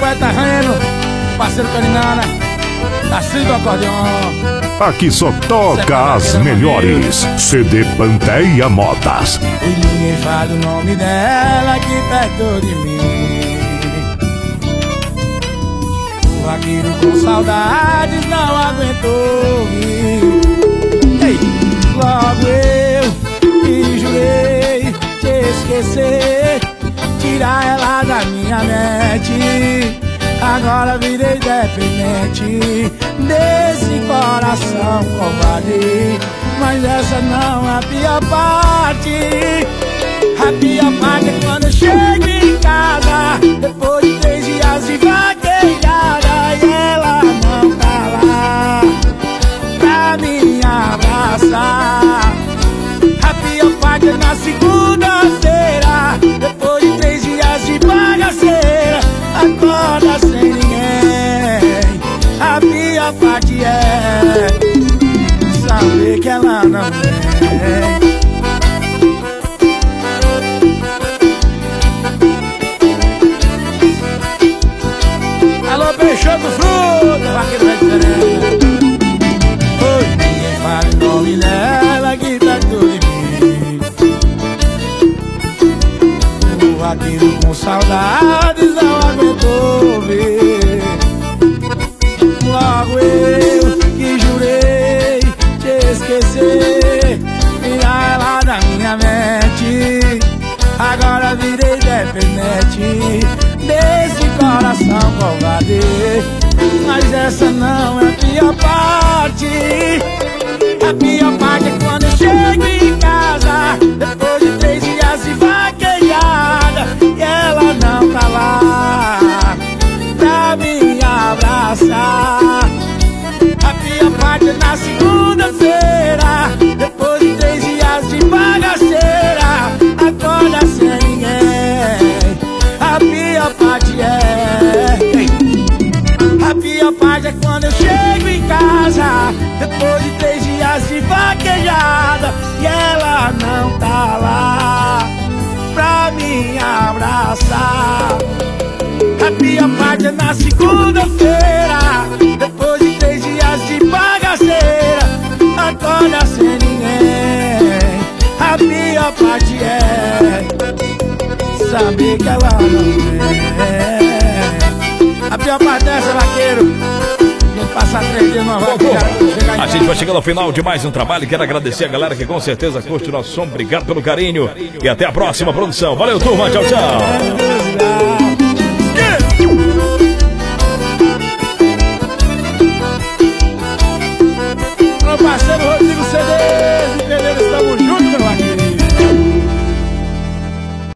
poeta Reno, parceiro Carinana, Tarcísio do acordeon. Aqui só toca as melhores. CD Panteia Modas. E ninguém fala o nome dela aqui perto de mim. O vaqueiro com saudades não aguentou vir. Ei, logo eu que jurei te esquecer, tirar ela da minha mente. Agora virei dependente desse coração covarde. Mas essa não é a pior parte. A pior parte é quando eu chego em casa, depois de 3 dias de vaquejada, e ela não tá lá pra me abraçar. A pior parte é na segunda-feira, depois de 3 dias de bagaceira, acorda sem ninguém. A pior parte é saber que ela não vem. Alô, Peixoto Fruta, vaqueiro vai diferente. Oi, ninguém fala o nome dela que tá tudo em mim. O vaqueiro com saudades não aguentou ver. Logo eu que jurei te esquecer, tirar ela da minha mente. Agora virei dependente desse coração covarde. Mas essa não é a pior parte. A pior parte é quando eu chego em casa, depois de 3 dias de vaquejada, e ela não tá lá pra me abraçar. A pior parte é na segunda-feira, depois de 3 dias de bagaceira, acorda sem ninguém. A pior parte a pior parte é quando eu chego em casa, depois de 3 dias de vaquejada, e ela não tá lá pra me abraçar. A pior parte é na segunda-feira, depois de 3 dias de bagaceira, acorda sem ninguém. A pior parte é saber que ela não vem. A pior parte dessa, vaqueiro, a gente passar 3 dias numa vaqueira. A gente vai chegando ao final de mais um trabalho. Quero agradecer a galera que com certeza curte o nosso som. Obrigado pelo carinho e até a próxima produção. Valeu, turma, tchau, tchau.